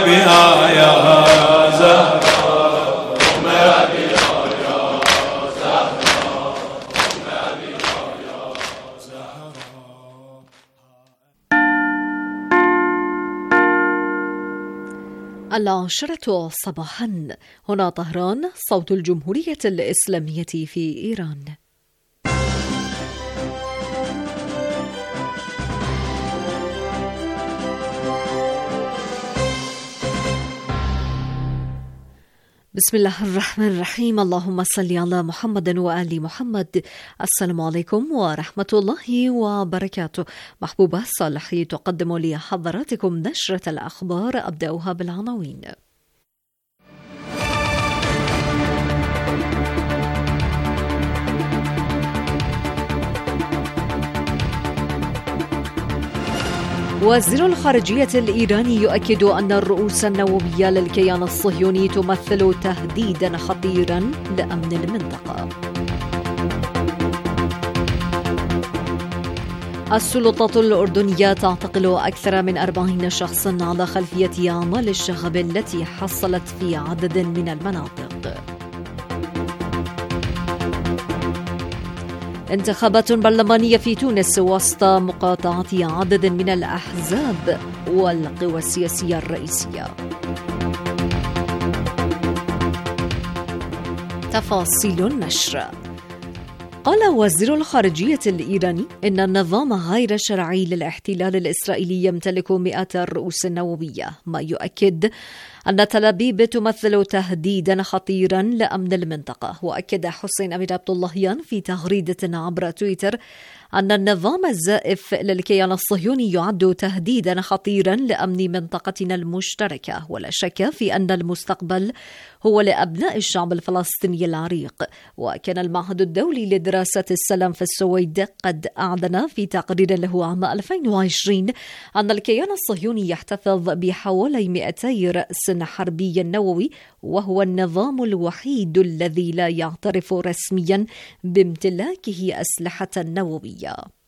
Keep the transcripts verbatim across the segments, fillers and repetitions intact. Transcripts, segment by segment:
بها يا زهرة العاشرة صباحا. هنا طهران، صوت الجمهورية الإسلامية في إيران. بسم الله الرحمن الرحيم. اللهم صل على محمد وآل محمد. السلام عليكم ورحمة الله وبركاته. محبوبة صالحي تقدم لحضراتكم نشرة الأخبار، أبدأها بالعناوين. وزير الخارجية الإيراني يؤكد أن الرؤوس النووية للكيان الصهيوني تمثل تهديدا خطيرا لأمن المنطقة. السلطات الأردنية تعتقل أكثر من أربعين شخصا على خلفية أعمال الشغب التي حصلت في عدد من المناطق. انتخابات برلمانية في تونس وسط مقاطعة عدد من الأحزاب والقوى السياسية الرئيسية. تفاصيل النشر. قال وزير الخارجية الإيراني إن النظام غير الشرعي للاحتلال الإسرائيلي يمتلك مئات الرؤوس النووية، ما يؤكد أن تل أبيب تمثل تهديدا خطيرا لأمن المنطقة. وأكد حسين أمير عبد اللهيان في تغريدة عبر تويتر أن النظام الزائف للكيان الصهيوني يعد تهديدا خطيرا لأمن منطقتنا المشتركة، ولا شك في أن المستقبل هو لأبناء الشعب الفلسطيني العريق. وكان المعهد الدولي لدراسة السلام في السويد قد أعلن في تقرير له عام ألفين وعشرين أن الكيان الصهيوني يحتفظ بحوالي مئتي رأس حربي نووي، وهو النظام الوحيد الذي لا يعترف رسميا بامتلاكه أسلحة نووية.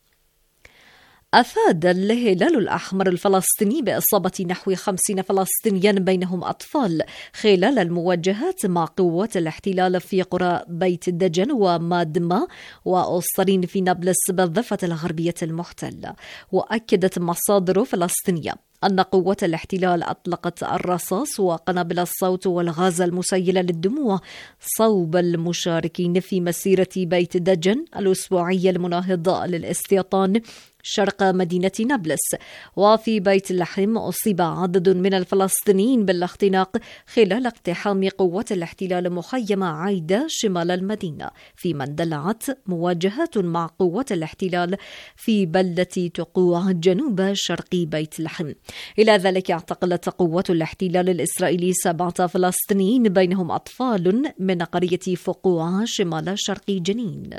أفاد الهلال الأحمر الفلسطيني بإصابة نحو خمسين فلسطينيا بينهم أطفال خلال المواجهات مع قوات الاحتلال في قرى بيت دجن ومادما وأسطرين في نابلس بالضفة الغربية المحتلة. وأكدت مصادر فلسطينية أن قوات الاحتلال أطلقت الرصاص وقنابل الصوت والغاز المسيل للدموع صوب المشاركين في مسيرة بيت دجن الأسبوعية المناهضة للاستيطان شرق مدينة نابلس. وفي بيت اللحم أصيب عدد من الفلسطينيين بالاختناق خلال اقتحام قوات الاحتلال مخيم عايدة شمال المدينة، فيما اندلعت مواجهات مع قوات الاحتلال في بلدة تقوع جنوب شرق بيت اللحم. إلى ذلك اعتقلت قوات الاحتلال الإسرائيلي سبعة فلسطينيين بينهم أطفال من قرية فقوع شمال شرق جنين.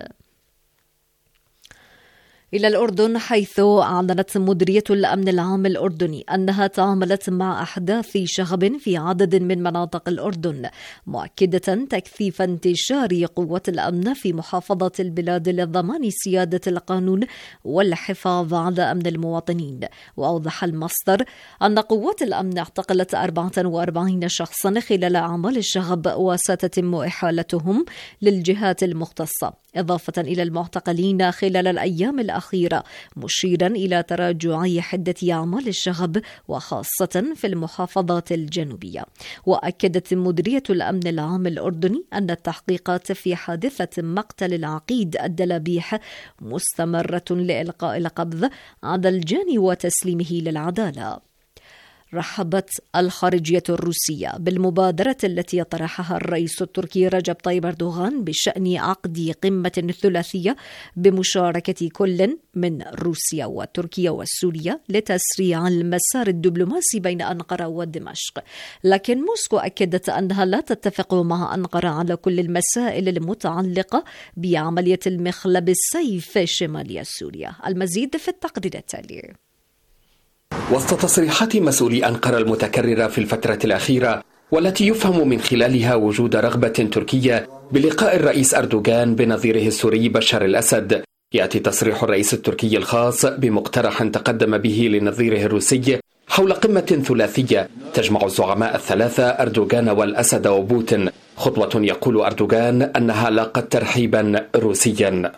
إلى الأردن، حيث أعلنت مديرية الأمن العام الأردني أنها تعاملت مع أحداث شغب في عدد من مناطق الأردن، مؤكدة تكثيف انتشار قوات الأمن في محافظة البلاد لضمان سيادة القانون والحفاظ على أمن المواطنين. وأوضح المصدر أن قوات الأمن اعتقلت أربعة وأربعين شخصا خلال أعمال الشغب، وستتم إحالتهم للجهات المختصة، إضافة إلى المعتقلين خلال الأيام الأخيرة، مشيرا إلى تراجع حدة أعمال الشغب وخاصة في المحافظات الجنوبية. وأكدت مديرية الأمن العام الأردني أن التحقيقات في حادثة مقتل العقيد الدلابيح مستمرة لإلقاء القبض على الجاني وتسليمه للعدالة. رحبت الخارجية الروسية بالمبادرة التي طرحها الرئيس التركي رجب طيب أردوغان بشأن عقد قمة ثلاثية بمشاركة كل من روسيا وتركيا والسورية لتسريع المسار الدبلوماسي بين أنقرة ودمشق. لكن موسكو أكدت أنها لا تتفق مع أنقرة على كل المسائل المتعلقة بعملية المخلب السيف شمال سوريا. المزيد في التقرير التالي. وسط تصريحات مسؤولي أنقرة المتكررة في الفترة الأخيرة، والتي يفهم من خلالها وجود رغبة تركية بلقاء الرئيس أردوغان بنظيره السوري بشار الأسد، يأتي تصريح الرئيس التركي الخاص بمقترح تقدم به لنظيره الروسي حول قمة ثلاثية تجمع الزعماء الثلاثة أردوغان والأسد وبوتين، خطوة يقول أردوغان أنها لاقت ترحيبا روسيا.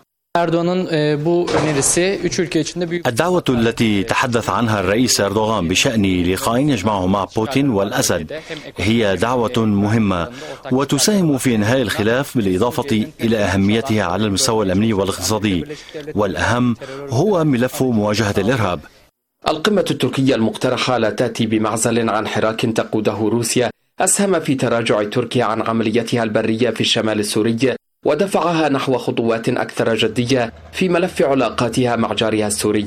الدعوة التي تحدث عنها الرئيس أردوغان بشأن لقاء يجمعه مع بوتين والأسد هي دعوة مهمة وتساهم في إنهاء الخلاف، بالإضافة إلى أهميتها على المستوى الأمني والاقتصادي، والأهم هو ملف مواجهة الإرهاب. القمة التركية المقترحة لا تأتي بمعزل عن حراك تقوده روسيا أسهم في تراجع تركيا عن عمليتها البرية في الشمال السوري، ودفعها نحو خطوات أكثر جدية في ملف علاقاتها مع جارها السوري.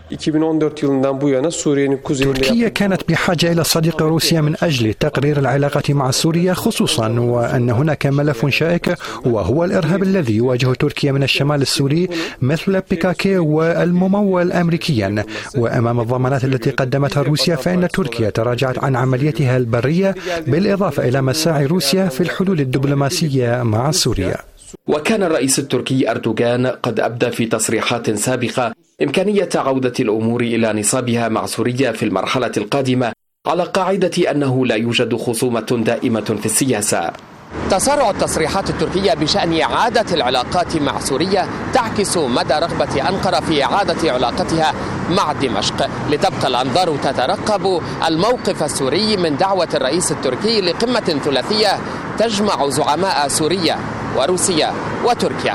تركيا كانت بحاجة إلى صديق روسيا من أجل تقرير العلاقة مع سوريا، خصوصا وأن هناك ملف شائك وهو الإرهاب الذي يواجه تركيا من الشمال السوري مثل بيكاكي والممول أمريكيا. وأمام الضمانات التي قدمتها روسيا فإن تركيا تراجعت عن عمليتها البرية، بالإضافة إلى مساعي روسيا في الحلول الدبلوماسية مع سوريا. وكان الرئيس التركي أردوغان قد أبدى في تصريحات سابقة إمكانية عودة الأمور إلى نصابها مع سوريا في المرحلة القادمة، على قاعدة أنه لا يوجد خصومة دائمة في السياسة. تسارع التصريحات التركية بشأن إعادة العلاقات مع سوريا تعكس مدى رغبة أنقرة في إعادة علاقتها مع دمشق، لتبقى الأنظار تترقب الموقف السوري من دعوة الرئيس التركي لقمة ثلاثية تجمع زعماء سوريا وروسيا وتركيا.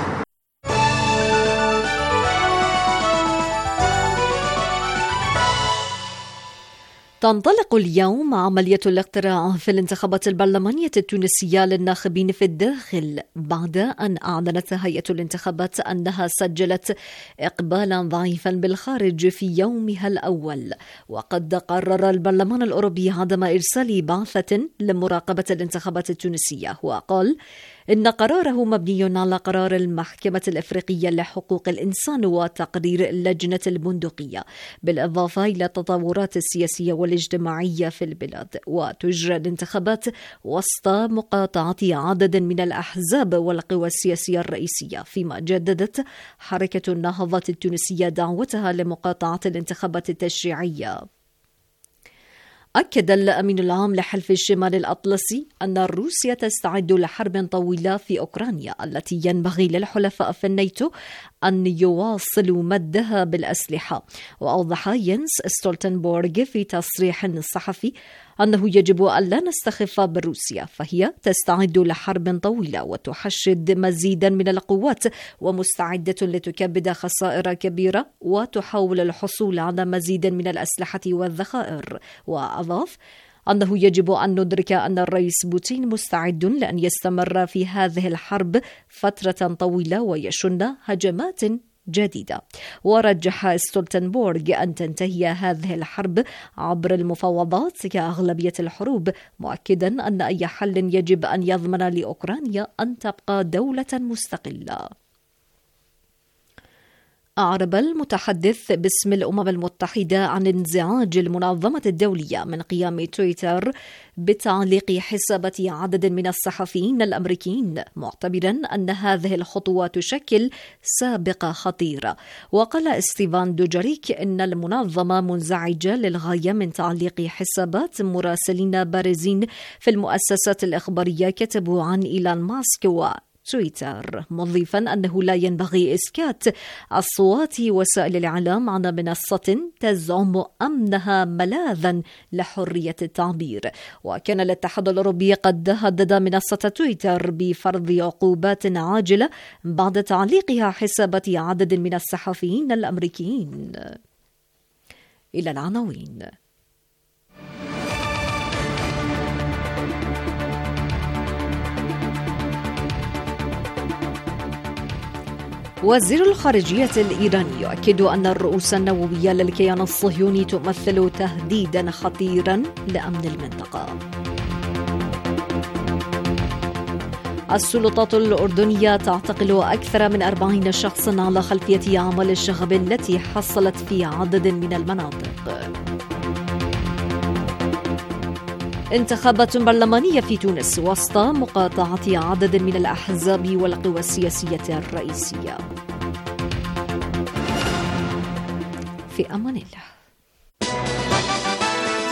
تنطلق اليوم عملية الاقتراع في الانتخابات البرلمانية التونسية للناخبين في الداخل، بعد أن أعلنت هيئة الانتخابات أنها سجلت إقبالا ضعيفا بالخارج في يومها الأول. وقد قرر البرلمان الأوروبي عدم إرسال بعثة لمراقبة الانتخابات التونسية، وقال إن قراره مبني على قرار المحكمة الإفريقية لحقوق الإنسان وتقرير اللجنة البندقية، بالإضافة إلى التطورات السياسية والاجتماعية في البلاد. وتجرى الانتخابات وسط مقاطعة عدد من الأحزاب والقوى السياسية الرئيسية، فيما جددت حركة النهضة التونسية دعوتها لمقاطعة الانتخابات التشريعية. أكد الأمين العام لحلف الشمال الأطلسي أن روسيا تستعد لحرب طويلة في أوكرانيا، التي ينبغي للحلفاء في الناتو أن يواصلوا مدها بالأسلحة. وأوضح ينس ستولتنبورغ في تصريح صحفي أنه يجب أن لا نستخف بروسيا، فهي تستعد لحرب طويلة وتحشد مزيدا من القوات ومستعدة لتكبد خسائر كبيرة وتحاول الحصول على مزيد من الأسلحة والذخائر. وأضاف أنه يجب أن ندرك أن الرئيس بوتين مستعد لأن يستمر في هذه الحرب فترة طويلة ويشن هجمات جديدة. ورجح ستولتنبورغ أن تنتهي هذه الحرب عبر المفاوضات كأغلبية الحروب، مؤكدا أن أي حل يجب أن يضمن لأوكرانيا أن تبقى دولة مستقلة. أعرب المتحدث باسم الأمم المتحدة عن انزعاج المنظمة الدولية من قيام تويتر بتعليق حسابات عدد من الصحفيين الأمريكيين، معتبرا أن هذه الخطوة تشكل سابقة خطيرة. وقال ستيفان دوجاريك إن المنظمة منزعجة للغاية من تعليق حسابات مراسلين بارزين في المؤسسات الإخبارية كتبوا عن إيلون ماسك و تويتر، مضيفا أنه لا ينبغي إسكات أصوات وسائل الإعلام عن منصة تزعم أنها ملاذا لحرية التعبير. وكان الاتحاد الأوروبي قد هدد منصة تويتر بفرض عقوبات عاجلة بعد تعليقها حسابات عدد من الصحفيين الأمريكيين. إلى العناوين. وزير الخارجية الإيراني يؤكد أن الرؤوس النووية للكيان الصهيوني تمثل تهديدا خطيرا لأمن المنطقة. السلطات الأردنية تعتقل أكثر من أربعين شخصا على خلفية أعمال الشغب التي حصلت في عدد من المناطق. انتخابات برلمانية في تونس وسط مقاطعة عدد من الأحزاب والقوى السياسية الرئيسية. في أمان الله.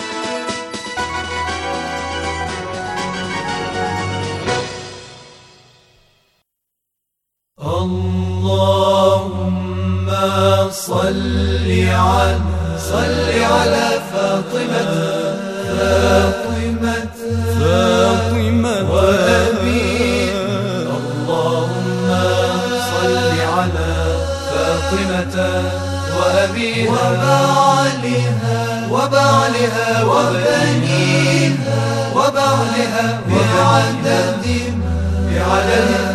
اللهم صل على صل على فاطمة فاطمة فاطمة وأبيها. اللهم صل على فاطمة وأبيها وبعلها وبعلها وبنيها وبعلها بعدد بعدد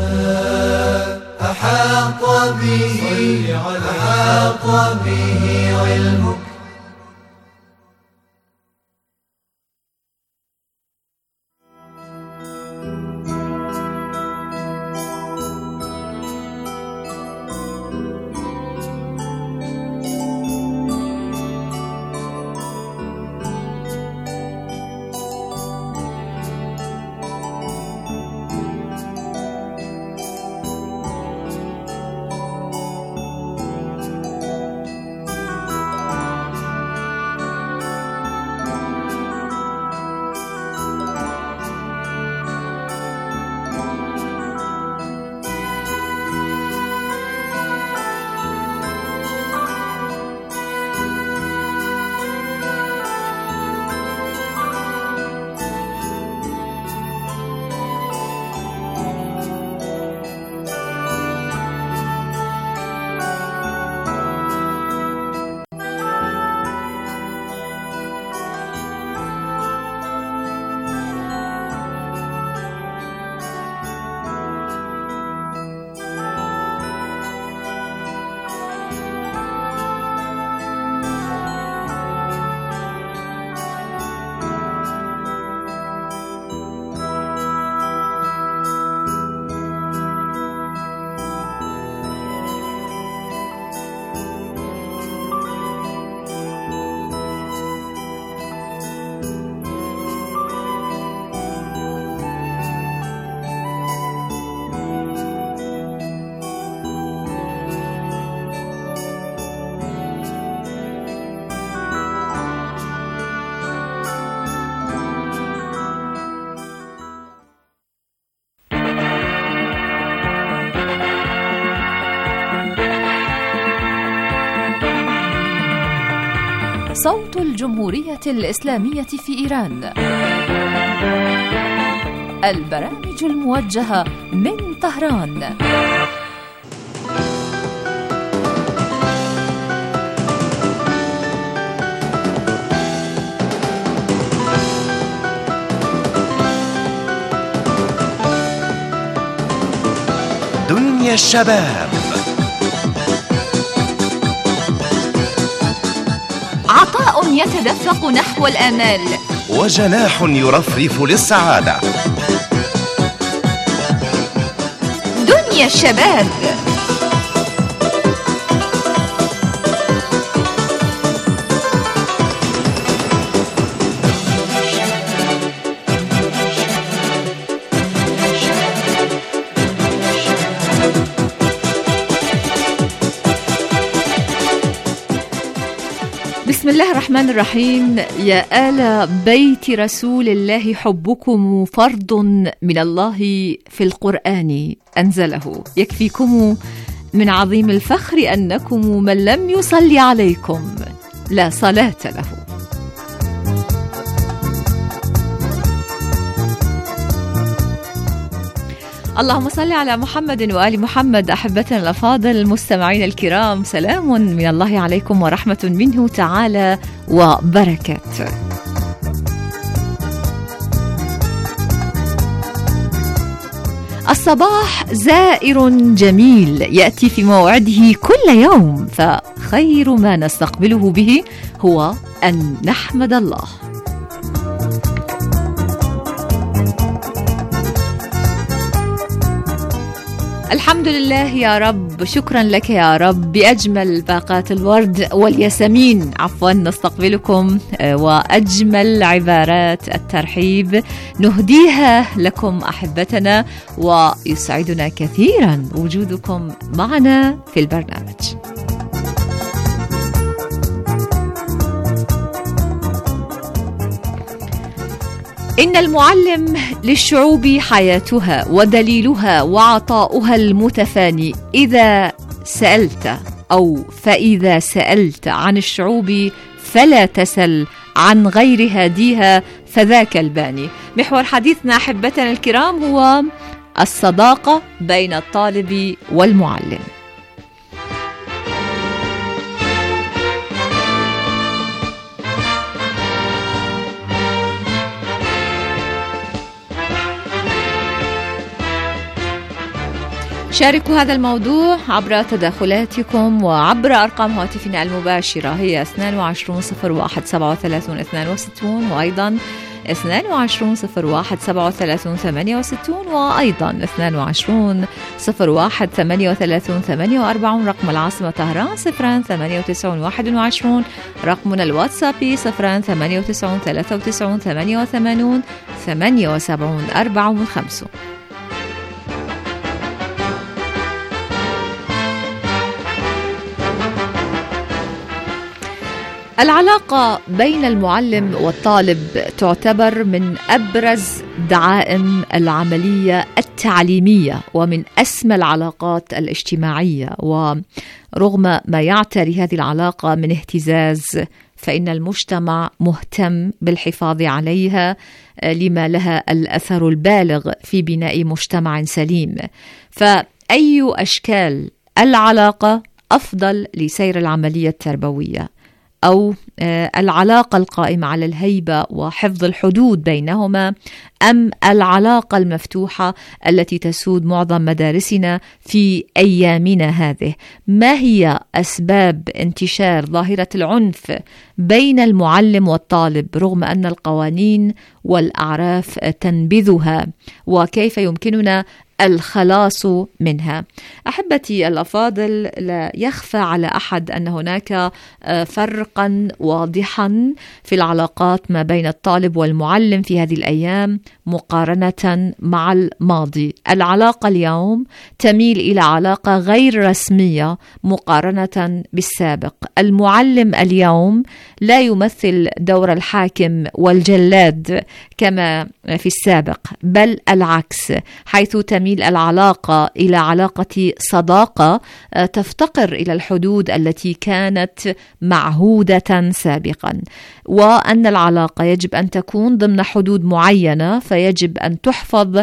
أحاط به أحاط به علمك. صوت الجمهورية الإسلامية في إيران. البرامج الموجهة من طهران. دنيا الشباب. عطاء يتدفق نحو الآمال، وجناح يرفرف للسعادة. دنيا الشباب. بسم الله الرحمن الرحيم. يا آل بيت رسول الله، حبكم فرض من الله في القرآن أنزله، يكفيكم من عظيم الفخر أنكم من لم يصلي عليكم لا صلاة له. اللهم صل على محمد وآل محمد. أحبتنا الأفاضل المستمعين الكرام، سلام من الله عليكم ورحمة منه تعالى وبركاته. الصباح زائر جميل يأتي في موعده كل يوم، فخير ما نستقبله به هو أن نحمد الله. الحمد لله يا رب، شكرا لك يا رب. بأجمل باقات الورد والياسمين عفوا نستقبلكم، وأجمل عبارات الترحيب نهديها لكم أحبتنا، ويسعدنا كثيرا وجودكم معنا في البرنامج. إن المعلم للشعوب حياتها ودليلها وعطاؤها المتفاني. إذا سألت أو فإذا سألت عن الشعوب فلا تسل عن غير هاديها فذاك الباني. محور حديثنا أحبتنا الكرام هو الصداقة بين الطالب والمعلم. شاركوا هذا الموضوع عبر تداخلاتكم وعبر أرقام هاتفنا المباشرة، هي اثنين وعشرين صفر واحد سبعة وثلاثين اثنين وستين، وأيضا اثنين وعشرين صفر واحد سبعة وثلاثين ثمانية وستين، وأيضا اثنين وعشرين صفر واحد ثمانية وثلاثين ثمانية وأربعين. رقم العاصمة طهران صفران ثمانية وتسعين واحد وعشرين. رقمنا الواتسابي صفران ثمانية وتسعين ثلاثة وتسعين ثمانية وثمانين ثمانية وسبعين أربعة وخمسين. العلاقة بين المعلم والطالب تعتبر من أبرز دعائم العملية التعليمية ومن أسمى العلاقات الاجتماعية، ورغم ما يعتري هذه العلاقة من اهتزاز فإن المجتمع مهتم بالحفاظ عليها لما لها الأثر البالغ في بناء مجتمع سليم. فأي أشكال العلاقة أفضل لسير العملية التربوية؟ أو العلاقة القائمة على الهيبة وحفظ الحدود بينهما، أم العلاقة المفتوحة التي تسود معظم مدارسنا في أيامنا هذه؟ ما هي أسباب انتشار ظاهرة العنف بين المعلم والطالب رغم أن القوانين والأعراف تنبذها؟ وكيف يمكننا الخلاص منها؟ أحبتي الأفاضل، لا يخفى على أحد أن هناك فرقا واضحا في العلاقات ما بين الطالب والمعلم في هذه الأيام مقارنة مع الماضي. العلاقة اليوم تميل إلى علاقة غير رسمية مقارنة بالسابق. المعلم اليوم لا يمثل دور الحاكم والجلاد كما في السابق، بل العكس، حيث تميل العلاقة إلى علاقة صداقة تفتقر إلى الحدود التي كانت معهودة سابقا، وأن العلاقة يجب أن تكون ضمن حدود معينة، فيجب أن تحفظ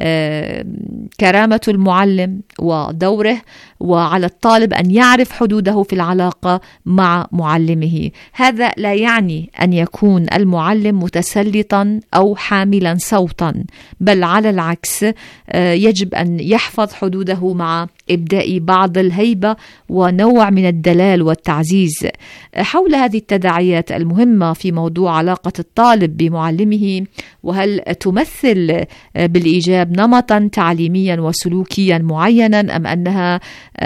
كرامة المعلم ودوره، وعلى الطالب أن يعرف حدوده في العلاقة مع معلمه. هذا لا يعني أن يكون المعلم متسلطا أو حاملا صوتا، بل على العكس يجب أن يحفظ حدوده مع إبداء بعض الهيبة ونوع من الدلال والتعزيز. حول هذه التداعيات المهمة في موضوع علاقة الطالب بمعلمه، وهل تمثل بالإيجاب نمطا تعليميا وسلوكيا معينا، أم أنها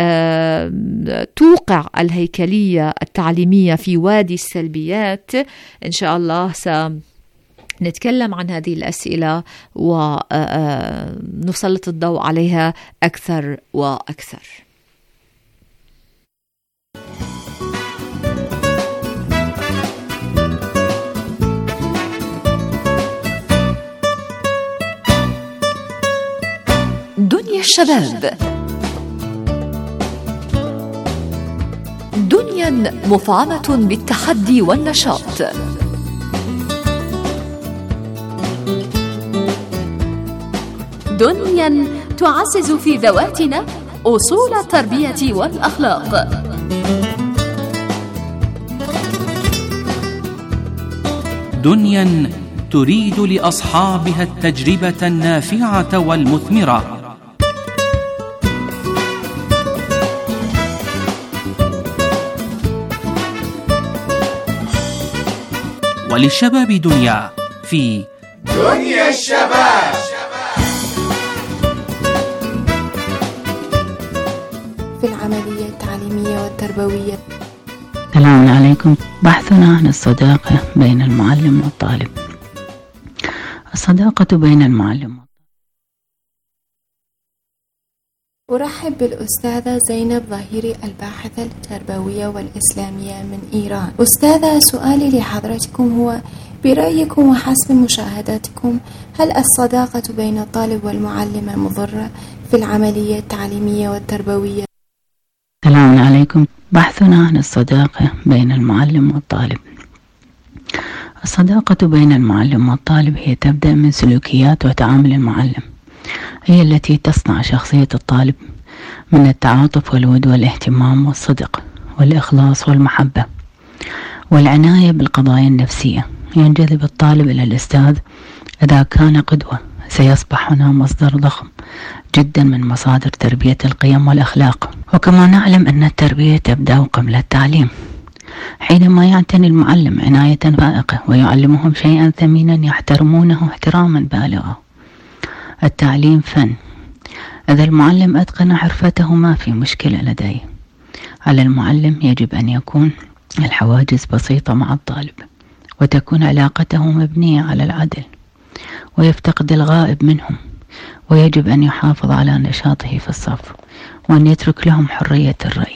توقع الهيكلية التعليمية في وادي السلبيات؟ إن شاء الله سنتكلم عن هذه الأسئلة ونسلط الضوء عليها أكثر وأكثر. دنيا الشباب، دنيا مفعمة بالتحدي والنشاط، دنيا تعزز في ذواتنا أصول التربية والأخلاق، دنيا تريد لأصحابها التجربة النافعة والمثمرة، وللشباب دنيا في دنيا الشباب. في العملية التعليمية والتربوية. السلام عليكم. بحثنا عن الصداقة بين المعلم والطالب. الصداقة بين المعلم. أرحب بالأستاذة زينب ظهيري، الباحثة التربوية والإسلامية من إيران. أستاذة، سؤالي لحضرتكم هو: برأيكم وحسب مشاهداتكم، هل الصداقة بين الطالب والمعلمة مضرة في العملية التعليمية والتربوية؟ السلام عليكم. بحثنا عن الصداقة بين المعلم والطالب. الصداقة بين المعلم والطالب هي تبدأ من سلوكيات وتعامل المعلم، هي التي تصنع شخصية الطالب من التعاطف والود والاهتمام والصدق والإخلاص والمحبة والعناية بالقضايا النفسية. ينجذب الطالب إلى الأستاذ إذا كان قدوة، سيصبح هنا مصدر ضخم جدا من مصادر تربية القيم والأخلاق. وكما نعلم أن التربية تبدأ قبل التعليم، حينما يعتني المعلم عناية فائقة ويعلمهم شيئا ثمينا يحترمونه احتراما بالغا. التعليم فن، إذا المعلم أتقن حرفته ما في مشكلة لديه. على المعلم يجب أن يكون الحواجز بسيطة مع الطالب، وتكون علاقته مبنية على العدل، ويفتقد الغائب منهم، ويجب أن يحافظ على نشاطه في الصف، وأن يترك لهم حرية الرأي.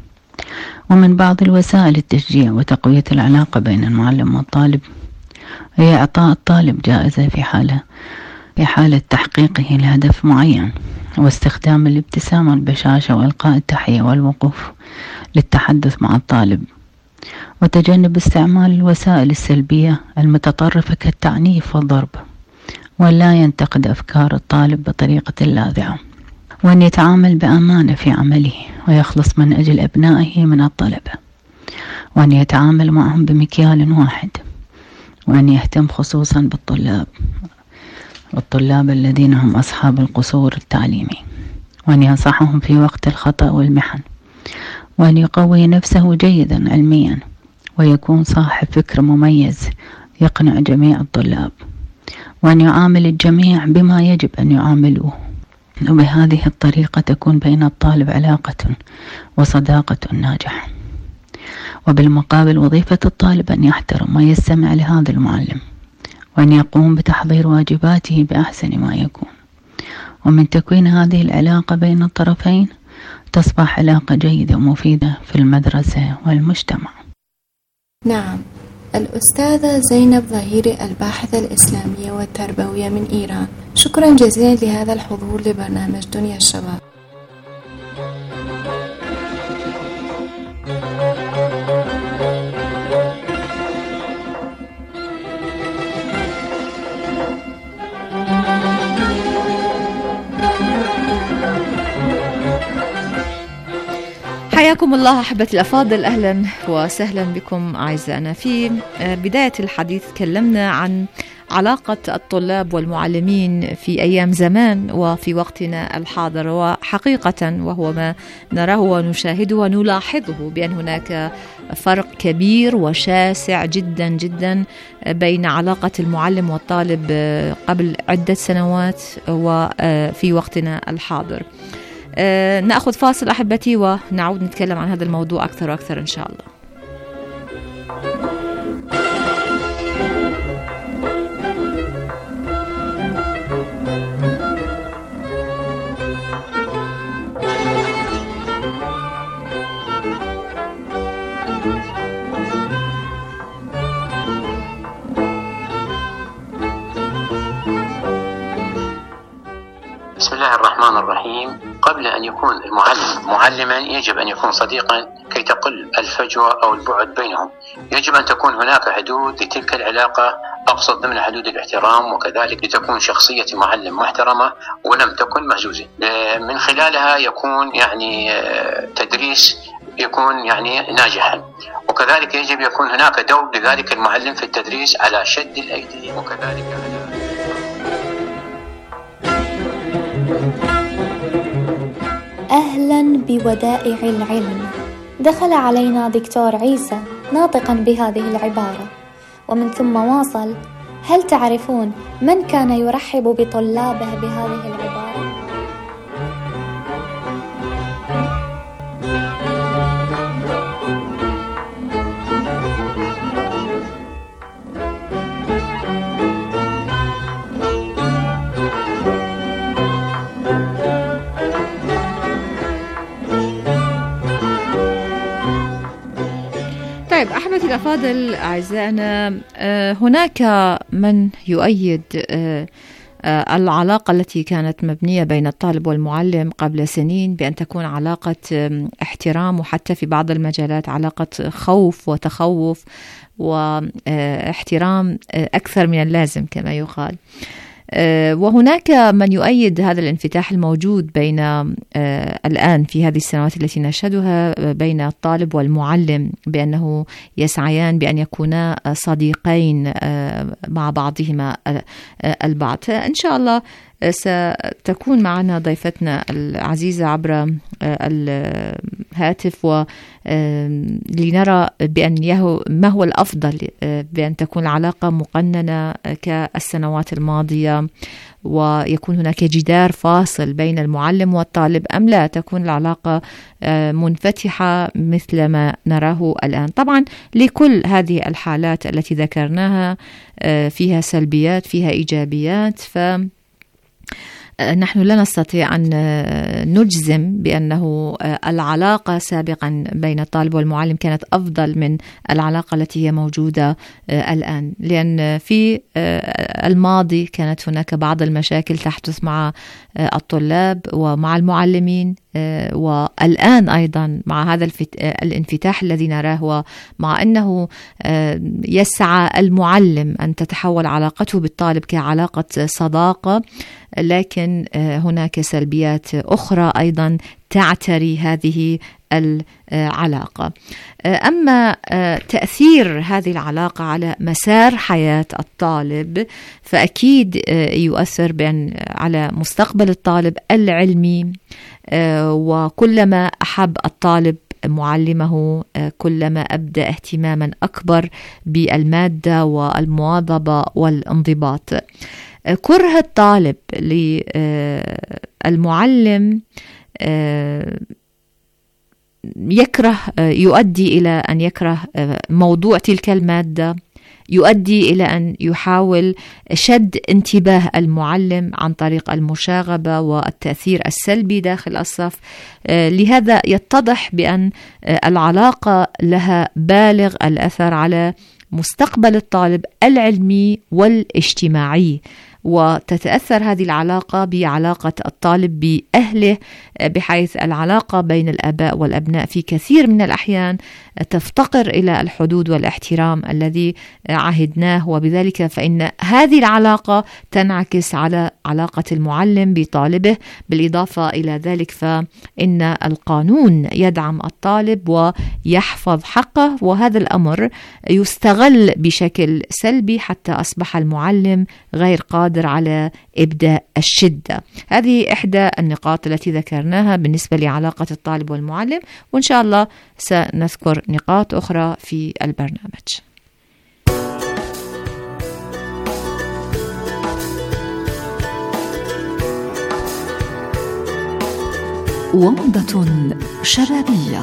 ومن بعض الوسائل التشجيع وتقوية العلاقة بين المعلم والطالب هي إعطاء الطالب جائزة في حالة في حالة تحقيقه لهدف معين، واستخدام الابتسامة البشاشة وإلقاء التحية والوقوف للتحدث مع الطالب، وتجنب استعمال الوسائل السلبية المتطرفة كالتعنيف والضرب، ولا ينتقد أفكار الطالب بطريقة لاذعة، وأن يتعامل بأمانة في عمله ويخلص من أجل أبنائه من الطلبة، وأن يتعامل معهم بمكيال واحد، وأن يهتم خصوصا بالطلاب والطلاب الذين هم أصحاب القصور التعليمي، وأن ينصحهم في وقت الخطأ والمحن، وأن يقوي نفسه جيدا علميا، ويكون صاحب فكر مميز يقنع جميع الطلاب، وأن يعامل الجميع بما يجب أن يعاملوه. وبهذه الطريقة تكون بين الطالب علاقة وصداقة ناجحة. وبالمقابل وظيفة الطالب أن يحترم ويستمع لهذا المعلم، وأن يقوم بتحضير واجباته بأحسن ما يكون. ومن تكوين هذه العلاقة بين الطرفين تصبح علاقة جيدة ومفيدة في المدرسة والمجتمع. نعم، الأستاذة زينب ظهيري، الباحثة الإسلامية والتربوية من إيران، شكرا جزيلا لهذا الحضور لبرنامج دنيا الشباب. حياكم الله أحبتي الأفاضل، أهلا وسهلا بكم أعزائنا. في بداية الحديث تكلمنا عن علاقة الطلاب والمعلمين في أيام زمان وفي وقتنا الحاضر، وحقيقة وهو ما نراه ونشاهده ونلاحظه بأن هناك فرق كبير وشاسع جدا جدا بين علاقة المعلم والطالب قبل عدة سنوات وفي وقتنا الحاضر. أه نأخذ فاصل أحبتي ونعود نتكلم عن هذا الموضوع أكثر وأكثر إن شاء الله. بسم الله الرحمن الرحيم. قبل أن يكون المعلم معلما يجب أن يكون صديقا كي تقل الفجوة أو البعد بينهم. يجب أن تكون هناك حدود لتلك العلاقة، أقصد ضمن حدود الاحترام، وكذلك لتكون شخصية المعلم محترمة ولم تكن مهزوزة. من خلالها يكون يعني تدريس يكون يعني ناجحا، وكذلك يجب يكون هناك دور لذلك المعلم في التدريس على شد الأيدي، وكذلك على أهلا بودائع العلم. دخل علينا دكتور عيسى ناطقا بهذه العبارة، ومن ثم واصل: هل تعرفون من كان يرحب بطلابه بهذه العبارة؟ سادتي الأفاضل أعزائنا، هناك من يؤيد العلاقة التي كانت مبنية بين الطالب والمعلم قبل سنين بأن تكون علاقة احترام، وحتى في بعض المجالات علاقة خوف وتخوف واحترام أكثر من اللازم كما يقال. وهناك من يؤيد هذا الانفتاح الموجود بين الآن في هذه السنوات التي نشهدها بين الطالب والمعلم، بأنه يسعيان بأن يكونا صديقين مع بعضهما البعض. إن شاء الله ستكون معنا ضيفتنا العزيزة عبر الهاتف ولنرى بأن ما هو الأفضل، بأن تكون العلاقة مقننة كالسنوات الماضية ويكون هناك جدار فاصل بين المعلم والطالب، أم لا تكون العلاقة منفتحة مثل ما نراه الآن. طبعا لكل هذه الحالات التي ذكرناها فيها سلبيات فيها إيجابيات، ف نحن لا نستطيع أن نجزم بأنه العلاقة سابقا بين الطالب والمعلم كانت أفضل من العلاقة التي هي موجودة الآن، لأن في الماضي كانت هناك بعض المشاكل تحدث مع الطلاب ومع المعلمين، والآن أيضا مع هذا الانفتاح الذي نراه، ومع أنه يسعى المعلم أن تتحول علاقته بالطالب كعلاقة صداقة، لكن هناك سلبيات أخرى أيضا تعتري هذه العلاقة. أما تأثير هذه العلاقة على مسار حياة الطالب فأكيد يؤثر بأن على مستقبل الطالب العلمي، وكلما أحب الطالب معلمه كلما أبدأ اهتماما أكبر بالمادة والمواظبة والانضباط. كره الطالب للمعلم يكره يؤدي إلى أن يكره موضوع تلك المادة، يؤدي إلى أن يحاول شد انتباه المعلم عن طريق المشاغبة والتأثير السلبي داخل الصف. لهذا يتضح بأن العلاقة لها بالغ الأثر على مستقبل الطالب العلمي والاجتماعي، وتتأثر هذه العلاقة بعلاقة الطالب بأهله، بحيث العلاقة بين الآباء والأبناء في كثير من الأحيان تفتقر إلى الحدود والاحترام الذي عهدناه، وبذلك فإن هذه العلاقة تنعكس على علاقة المعلم بطالبه. بالإضافة إلى ذلك فإن القانون يدعم الطالب ويحفظ حقه، وهذا الأمر يستغل بشكل سلبي حتى أصبح المعلم غير قادر على إبداء الشدة. هذه إحدى النقاط التي ذكرناها بالنسبة لعلاقة الطالب والمعلم، وإن شاء الله سنذكر نقاط أخرى في البرنامج. ومضة شبابية.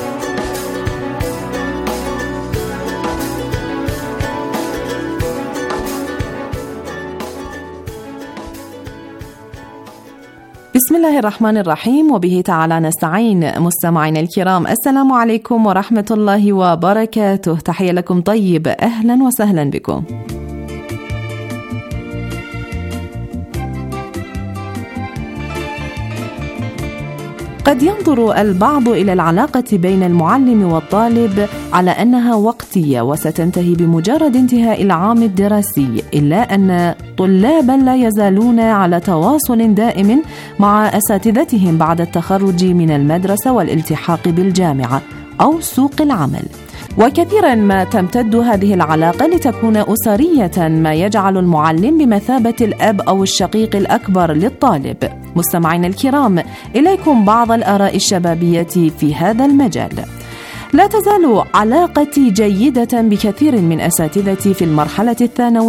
بسم الله الرحمن الرحيم، وبه تعالى نستعين. مستمعينا الكرام، السلام عليكم ورحمة الله وبركاته. تحية لكم طيب، أهلا وسهلا بكم. قد ينظر البعض إلى العلاقة بين المعلم والطالب على أنها وقتية وستنتهي بمجرد انتهاء العام الدراسي، إلا أن طلابا لا يزالون على تواصل دائم مع أساتذتهم بعد التخرج من المدرسة والالتحاق بالجامعة أو سوق العمل. وكثيرا ما تمتد هذه العلاقة لتكون أسرية، ما يجعل المعلم بمثابة الأب أو الشقيق الأكبر للطالب. مستمعينا الكرام، إليكم بعض الآراء الشبابية في هذا المجال. لا تزال علاقتي جيدة بكثير من أساتذتي في المرحلة الثانوية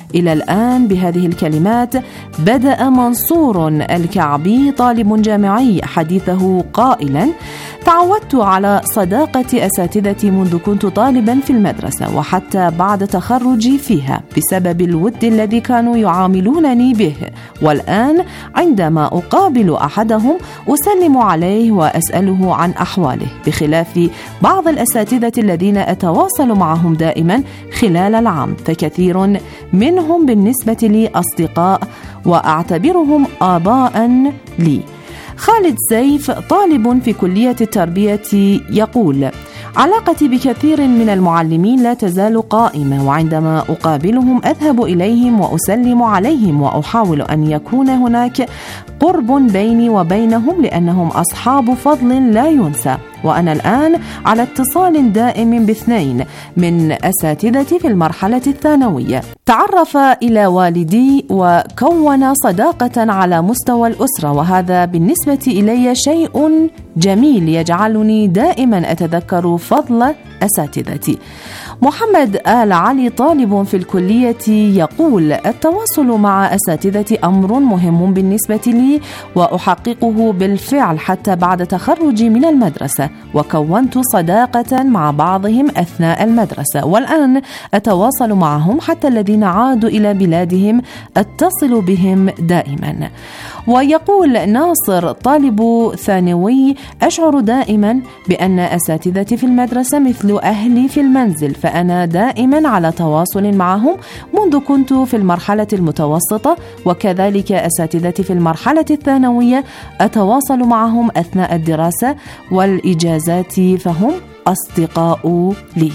إلى الآن بهذه الكلمات بدأ منصور الكعبي طالب جامعي حديثه قائلا: تعودت على صداقة أساتذتي منذ كنت طالبا في المدرسة وحتى بعد تخرجي فيها بسبب الود الذي كانوا يعاملونني به، والآن عندما أقابل أحدهم أسلم عليه وأسأله عن أحواله، بخلاف بعض الأساتذة الذين أتواصل معهم دائما خلال العام، فكثير منهم بالنسبة لي أصدقاء وأعتبرهم آباء لي. خالد سيف طالب في كلية التربية يقول: علاقتي بكثير من المعلمين لا تزال قائمة، وعندما أقابلهم أذهب إليهم وأسلم عليهم وأحاول أن يكون هناك قرب بيني وبينهم لأنهم أصحاب فضل لا ينسى. وأنا الآن على اتصال دائم باثنين من أساتذتي في المرحلة الثانوية، تعرف إلى والدي وكون صداقة على مستوى الأسرة، وهذا بالنسبة إلي شيء جميل يجعلني دائما أتذكر فضل أساتذتي. محمد آل علي طالب في الكلية يقول: التواصل مع أساتذتي أمر مهم بالنسبة لي وأحققه بالفعل حتى بعد تخرجي من المدرسة، وكونت صداقة مع بعضهم أثناء المدرسة، والآن أتواصل معهم حتى الذين عادوا إلى بلادهم أتصل بهم دائما. ويقول ناصر طالب ثانوي: أشعر دائما بأن أساتذتي في المدرسة مثل أهلي في المنزل، فأنا دائما على تواصل معهم منذ كنت في المرحلة المتوسطة، وكذلك أساتذتي في المرحلة الثانوية أتواصل معهم أثناء الدراسة والإجازات، فهم أصدقاء لي.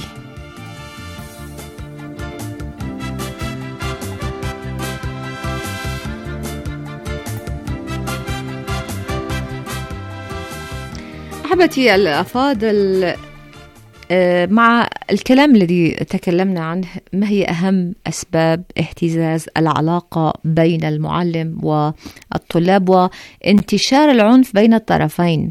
أحبتي الأفاضل، مع الكلام الذي تكلمنا عنه، ما هي أهم أسباب اهتزاز العلاقة بين المعلم والطلاب وانتشار العنف بين الطرفين؟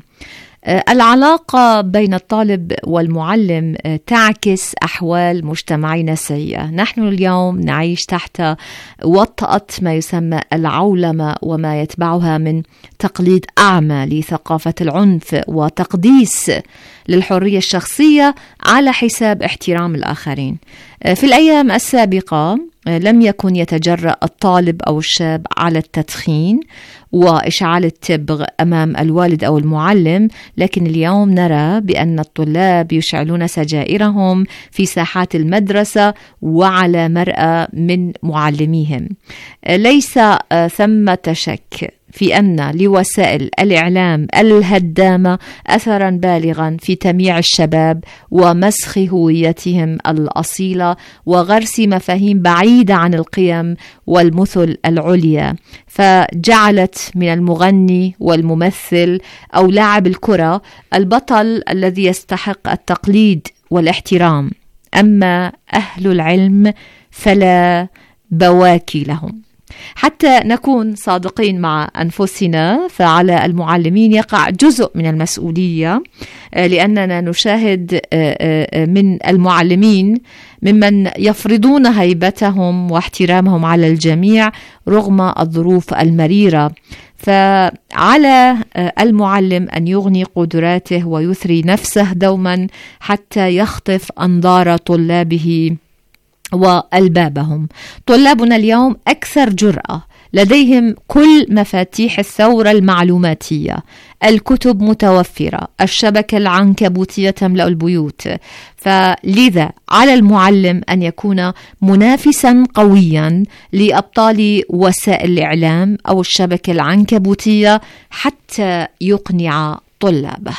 العلاقة بين الطالب والمعلم تعكس أحوال مجتمعنا السيئة. نحن اليوم نعيش تحت وطأة ما يسمى العولمة وما يتبعها من تقليد أعمى لثقافة العنف وتقديس للحرية الشخصية على حساب احترام الآخرين. في الأيام السابقة لم يكن يتجرأ الطالب أو الشاب على التدخين وإشعال التبغ أمام الوالد أو المعلم، لكن اليوم نرى بأن الطلاب يشعلون سجائرهم في ساحات المدرسة وعلى مرأى من معلميهم. ليس ثمة شك في أن لوسائل الإعلام الهدامة أثرا بالغا في تمييع الشباب ومسخ هويتهم الأصيلة وغرس مفاهيم بعيدة عن القيم والمثل العليا، فجعلت من المغني والممثل أو لاعب الكرة البطل الذي يستحق التقليد والاحترام، أما أهل العلم فلا بواكي لهم. حتى نكون صادقين مع أنفسنا، فعلى المعلمين يقع جزء من المسؤولية، لأننا نشاهد من المعلمين ممن يفرضون هيبتهم واحترامهم على الجميع رغم الظروف المريرة. فعلى المعلم أن يغني قدراته ويثري نفسه دوما حتى يخطف أنظار طلابه وألبابهم. طلابنا اليوم أكثر جرأة، لديهم كل مفاتيح الثورة المعلوماتية، الكتب متوفرة، الشبكة العنكبوتية تملأ البيوت، فلذا على المعلم أن يكون منافسا قويا لأبطال وسائل الإعلام أو الشبكة العنكبوتية حتى يقنع طلابه.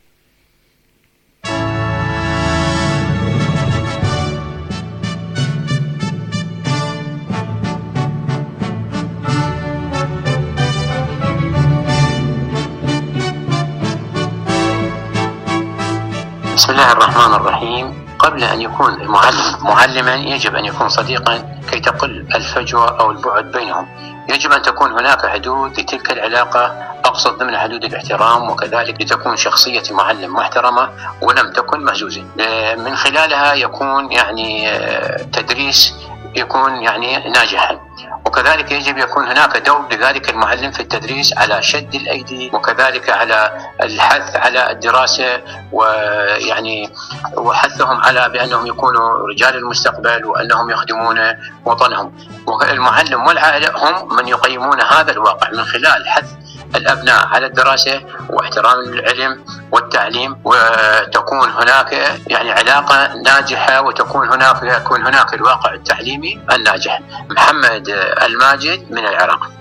بسم الله الرحمن الرحيم. قبل أن يكون المعلم معلما يجب أن يكون صديقا كي تقل الفجوة أو البعد بينهم. يجب أن تكون هناك حدود لتلك العلاقة، أقصد ضمن حدود الاحترام، وكذلك لتكون شخصية المعلم محترمة ولم تكن مهزوزة. من خلالها يكون يعني تدريس يكون يعني ناجحا. وكذلك يجب يكون هناك دور لذلك المعلم في التدريس على شد الأيدي، وكذلك على الحث على الدراسة، ويعني وحثهم على بأنهم يكونوا رجال المستقبل وأنهم يخدمون وطنهم. والمعلم والعائلة هم من يقيمون هذا الواقع من خلال حث الأبناء على الدراسة واحترام العلم والتعليم، وتكون هناك يعني علاقة ناجحة، وتكون هناك يكون هناك الواقع التعليمي الناجح. محمد الماجد من العراق.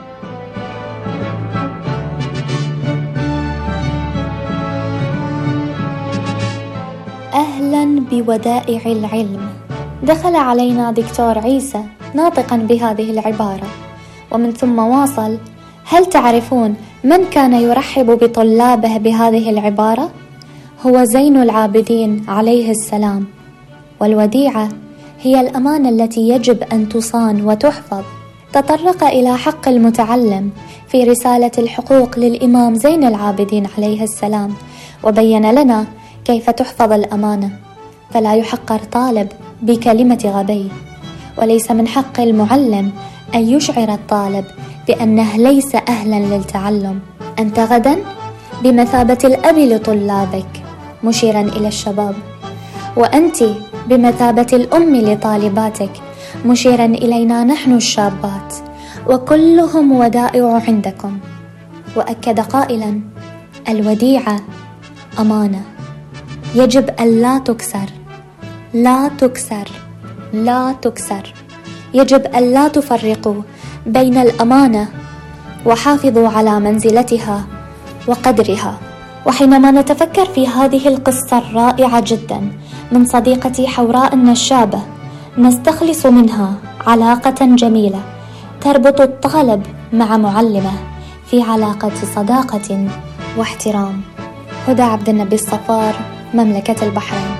أهلا بودائع العلم. دخل علينا دكتور عيسى ناطقا بهذه العبارة، ومن ثم واصل: هل تعرفون من كان يرحب بطلابه بهذه العبارة؟ هو زين العابدين عليه السلام. والوديعة هي الأمانة التي يجب أن تصان وتحفظ. تطرق إلى حق المتعلم في رسالة الحقوق للإمام زين العابدين عليه السلام، وبين لنا كيف تحفظ الأمانة، فلا يحقر طالب بكلمة غبي. وليس من حق المعلم أن يشعر الطالب بأنه ليس أهلا للتعلم. أنت غدا بمثابة الأب لطلابك، مشيرا إلى الشباب، وأنت بمثابة الأم لطالباتك، مشيرا إلينا نحن الشابات، وكلهم ودائع عندكم. وأكد قائلا: الوديعة أمانة، يجب أن لا تكسر، لا تكسر، لا تكسر. يجب أن لا تفرقوا بين الأمانة، وحافظوا على منزلتها وقدرها. وحينما نتفكر في هذه القصة الرائعة جدا من صديقتي حوراء النشابة، نستخلص منها علاقة جميلة تربط الطالب مع معلمه في علاقة صداقة واحترام. هدى عبد النبي الصفار، مملكة البحرين.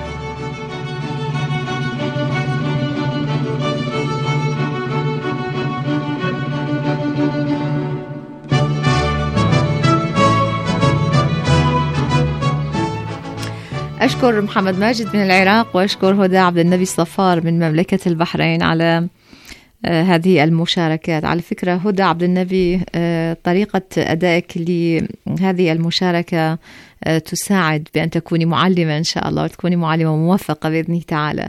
أشكر محمد ماجد من العراق، وأشكر هدى عبد النبي الصفار من مملكة البحرين على آه هذه المشاركات. على فكرة هدى عبد النبي، آه طريقة أدائك لهذه المشاركة آه تساعد بأن تكوني معلمة إن شاء الله، وتكوني معلمة موفقة بإذن تعالى.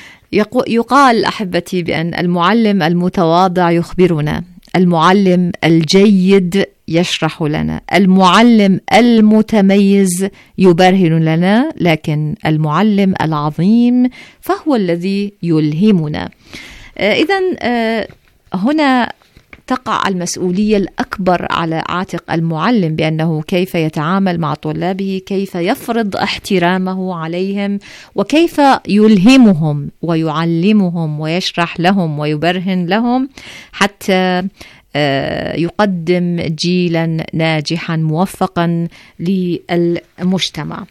يقال أحبتي بأن المعلم المتواضع يخبرنا، المعلم الجيد يشرح لنا، المعلم المتميز يبرهن لنا، لكن المعلم العظيم فهو الذي يلهمنا. إذن هنا تقع المسؤولية الأكبر على عاتق المعلم، بأنه كيف يتعامل مع طلابه، كيف يفرض احترامه عليهم، وكيف يلهمهم ويعلمهم ويشرح لهم ويبرهن لهم حتى يقدم جيلا ناجحا موفقا للمجتمع.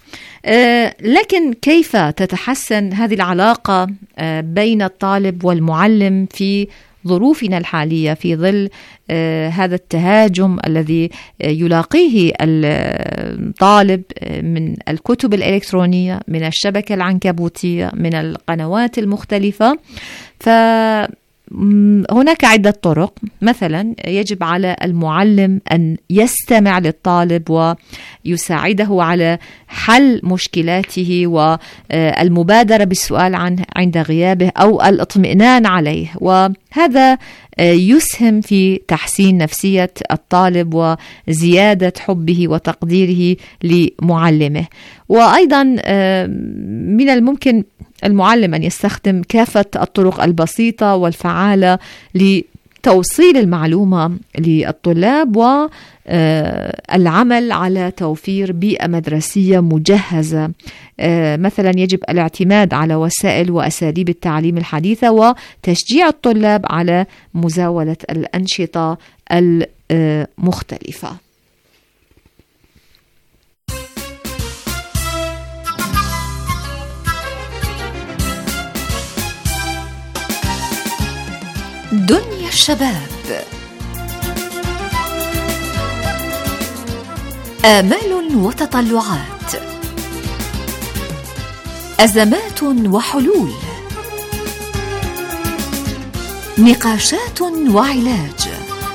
لكن كيف تتحسن هذه العلاقة بين الطالب والمعلم في ظروفنا الحالية، في ظل هذا التهاجم الذي يلاقيه الطالب من الكتب الإلكترونية، من الشبكة العنكبوتية، من القنوات المختلفة؟ ف هناك عدة طرق. مثلا يجب على المعلم أن يستمع للطالب ويساعده على حل مشكلاته، والمبادرة بالسؤال عنه عند غيابه أو الاطمئنان عليه، وهذا يسهم في تحسين نفسية الطالب وزيادة حبه وتقديره لمعلمه. وأيضا من الممكن المعلم أن يستخدم كافة الطرق البسيطة والفعالة لتوصيل المعلومة للطلاب، والعمل على توفير بيئة مدرسية مجهزة. مثلا يجب الاعتماد على وسائل وأساليب التعليم الحديثة، وتشجيع الطلاب على مزاولة الأنشطة المختلفة. دنيا الشباب، آمال وتطلعات، أزمات وحلول، نقاشات وعلاج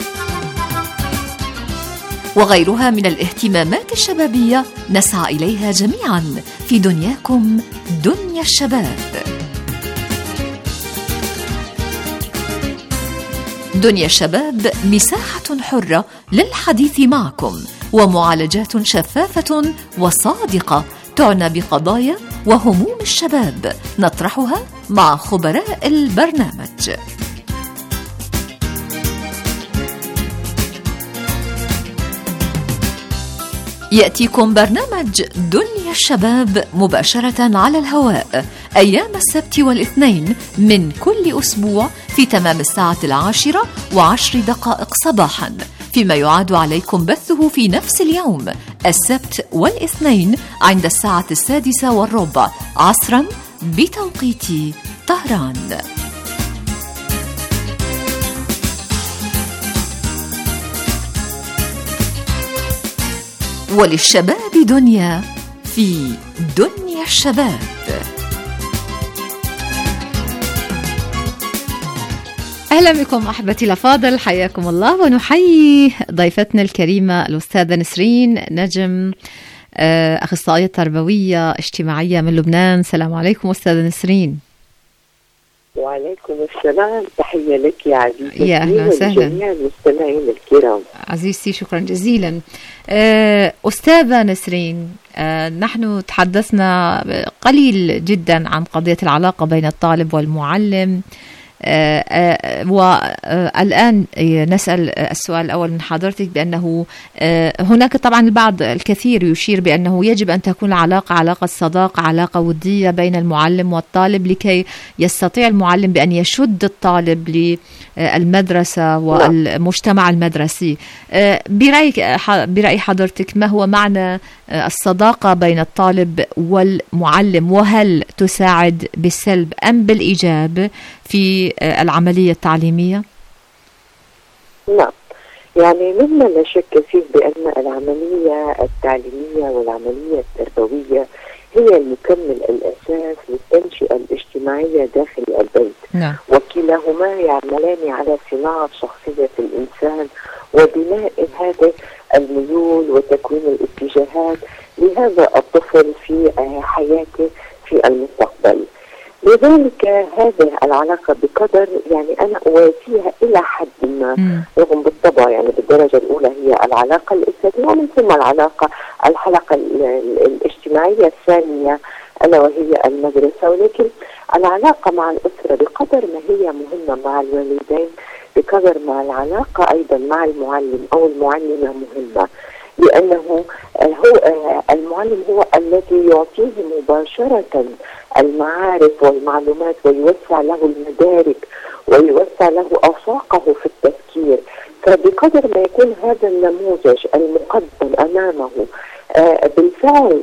وغيرها من الاهتمامات الشبابية نسعى إليها جميعا في دنياكم دنيا الشباب. دنيا الشباب مساحة حرة للحديث معكم ومعالجات شفافة وصادقة تعنى بقضايا وهموم الشباب نطرحها مع خبراء البرنامج. يأتيكم برنامج دنيا الشباب مباشرة على الهواء أيام السبت والاثنين من كل أسبوع في تمام الساعة العاشرة وعشر دقائق صباحا، فيما يعاد عليكم بثه في نفس اليوم السبت والاثنين عند الساعة السادسة والربع عصرا بتوقيت طهران. وللشباب دنيا في دنيا الشباب. أهلا بكم أحبتي الأفاضل، حياكم الله، ونحيي ضيفتنا الكريمة الأستاذة نسرين نجم، أخصائية تربوية اجتماعية من لبنان. السلام عليكم أستاذة نسرين. وعليكم السلام، تحية لك يا عزيزتي يا أهلا وسهلا جميع المستمعين الكرام. عزيزتي شكرا جزيلا. أستاذة نسرين، نحن تحدثنا قليل جدا عن قضية العلاقة بين الطالب والمعلم، والآن نسأل السؤال الأول من حضرتك بأنه هناك طبعا البعض الكثير يشير بأنه يجب أن تكون العلاقة علاقة صداقة، علاقة ودية بين المعلم والطالب لكي يستطيع المعلم بأن يشد الطالب للمدرسة والمجتمع المدرسي. برأيك برأي حضرتك ما هو معنى الصداقة بين الطالب والمعلم، وهل تساعد بالسلب أم بالإيجاب في العملية التعليمية؟ نعم، يعني مما لا شك فيه بأن العملية التعليمية والعملية التربوية هي المكمل الأساس للتنشئة الاجتماعية داخل البيت. نعم. وكلاهما يعملان على صناعة شخصية الإنسان وبناء هذه الميول وتكوين الاتجاهات لهذا الطفل في حياته في المستقبل. لذلك هذه العلاقة بقدر يعني أنا أوازيها إلى حد ما، رغم بالطبع يعني بالدرجة الأولى هي العلاقة الأسرية ومن ثم العلاقة الحلقة الاجتماعية الثانية ألا وهي المدرسة، ولكن العلاقة مع الأسرة بقدر ما هي مهمة مع الوالدين بقدر ما العلاقة أيضا مع المعلم أو المعلمة مهمة، لأنه هو المعلم هو الذي يعطيه مباشرة المعارف والمعلومات ويوسع له المدارك ويوسع له آفاقه في التفكير. فبقدر ما يكون هذا النموذج المقدم أمامه بالفعل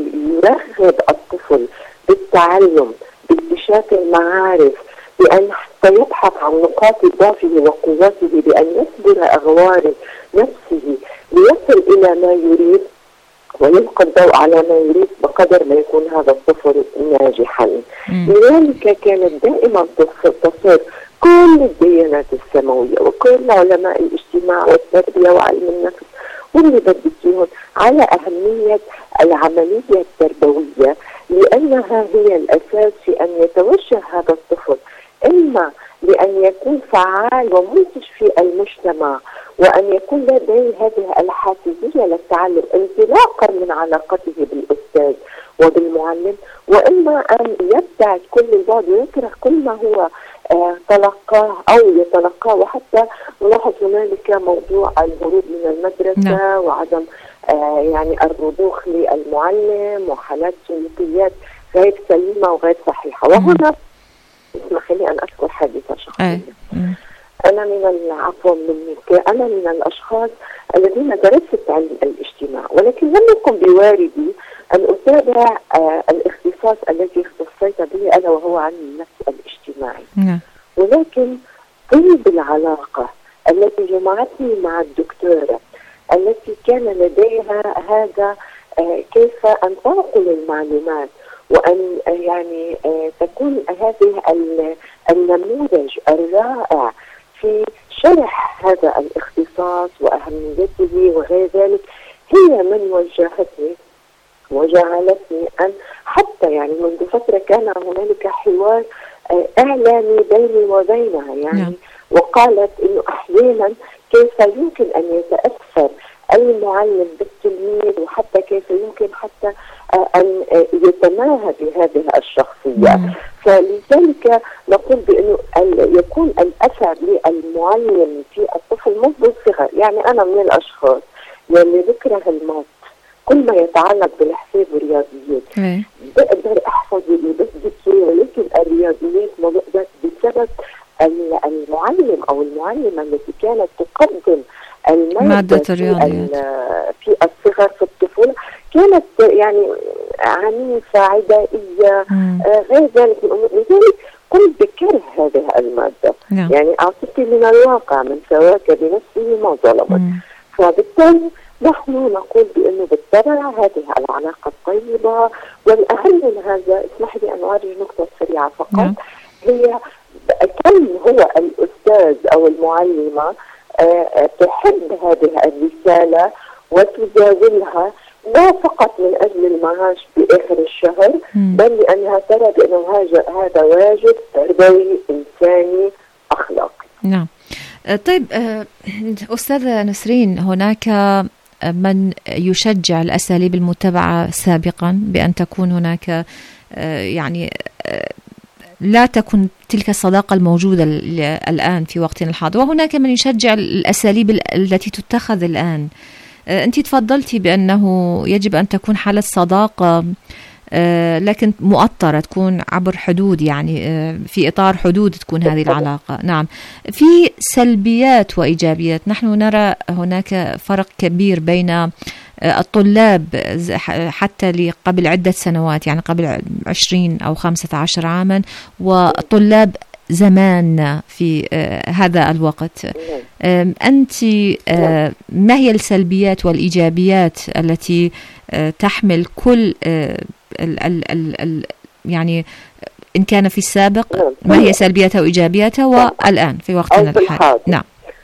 يرغب الطفل بالتعلم باكتشاف المعارف، بأن سيبحث عن نقاط ضعفه وقوته، بأن يصبر أغوار نفسه ليصل إلى ما يريد ويلقي الضوء على ما يريد، بقدر ما يكون هذا الطفل ناجحا. لذلك كانت دائما تصر كل الديانات السماوية وكل علماء الاجتماع والتربية وعلم النفس واللي بديهم على أهمية العملية التربوية، لأنها هي الأساس في أن يتوجه هذا الطفل إما لأن يكون فعال ومنتج في المجتمع وأن يكون لديه هذه الحافزية للتعلم انطلاقا من علاقته بالأستاذ وبالمعلم، وإما أن يبتعد كل البعد ويكره كل ما هو آه تلقاه أو يتلقاه. وحتى نلاحظ هنالك موضوع الهروب من المدرسة نعم. وعدم آه يعني الرضوخ للمعلم وحالات سلوكيات غير سليمة وغير صحيحة. وهنا اسمح لي أن أذكر حادثة شخصية. أنا من العفو منك أنا من الأشخاص الذين درست علم الاجتماع، ولكن لم يكن بواردي أن أتابع آه الاختصاص الذي اختصيت به أنا وهو علم النفس الاجتماعي. م. ولكن طيب العلاقة التي جمعتني مع الدكتورة التي كان لديها هذا آه كيف أن تنقل المعلومات وأن يعني تكون هذه النموذج الرائع في شرح هذا الاختصاص وأهميته وغير ذلك هي من وجهتني وجعلتني أن حتى يعني منذ فترة كان هنالك حوار إعلامي بيني وبينها يعني نعم. وقالت إنه أحيانا كيف يمكن أن يتأثر المعلم بالتلميذ وحتى كيف يمكن حتى أن يتماهى بهذه الشخصية مم. فلذلك نقول بأنه يكون الأثر للمعلم في الطفل منذ الصغر. يعني أنا من الأشخاص اللي بكره الماث كل ما يتعلق بالحساب والرياضيات بقدر أحفظ اللي بدي فيه، ولكن الرياضيات ما بقدر بسبب المعلم أو المعلمة التي كانت تقدم المادة في, في الصغر في الطفولة كانت يعني عنيفة عدائية آه غير ذلك من الأمور. لذلك قلت بكره هذه المادة نعم. يعني أعطيك من الواقع من سواك بنفسه ما ظلمت. فبالتالي نحن نقول بأنه بالطبع هذه العلاقة الطيبة، والأهم من هذا اسمح لي أن أعرج نقطة سريعة فقط نعم. هي كم هو الأستاذ أو المعلمة أه تحب هذه الرسالة وتزاولها لا فقط من أجل المعاش بآخر الشهر مم. بل لأنها ترى بأنه هذا واجب تربوي إنساني أخلاقي. نعم. طيب أستاذة نسرين، هناك من يشجع الأساليب المتبعة سابقا بأن تكون هناك يعني لا تكن تلك الصداقة الموجودة الآن في وقتنا الحاضر، وهناك من يشجع الأساليب التي تتخذ الآن. أنت تفضلتي بأنه يجب أن تكون حالة صداقة لكن مؤطرة، تكون عبر حدود، يعني في إطار حدود تكون هذه العلاقة. نعم. في سلبيات وإيجابيات. نحن نرى هناك فرق كبير بين الطلاب حتى قبل عدة سنوات، يعني قبل عشرين أو خمسة عشر عاما، وطلاب زمان في هذا الوقت. أنت ما هي السلبيات والإيجابيات التي تحمل كل ال ال ال ال يعني إن كان في السابق ما هي سلبياتها وإيجابياتها والآن في وقتنا الحالي؟ نعم